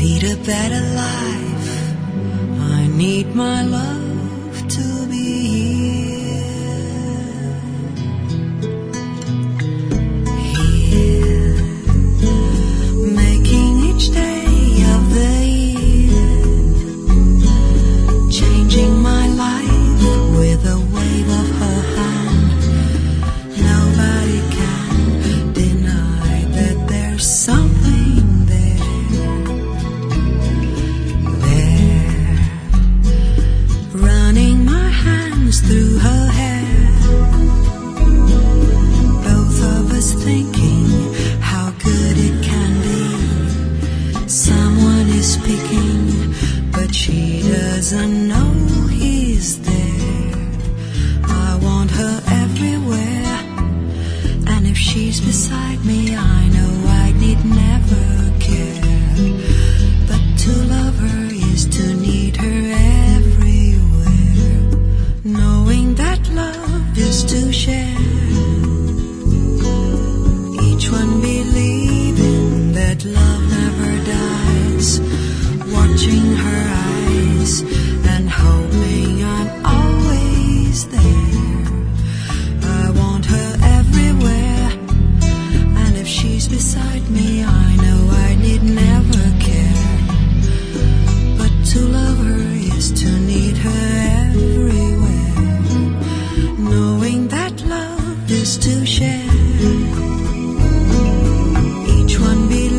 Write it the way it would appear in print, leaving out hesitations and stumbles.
lead a better life. I need my love to be here, making each day of the year, changing my life with a wave of her hand. Nobody can deny that there's something running my hands through her hair, both of us thinking how good it can be. Someone is speaking, but she doesn't know he's there. I want her everywhere, and if she's beside me, I know I need never care. But to love her is to need her everywhere, knowing that love is to share. Each one believing that love never dies, watching her eyes and hoping I'm always there. I want her everywhere, and if she's beside me, I know I need never care. But to love her is to need her everywhere, knowing that love is to share. Each one believes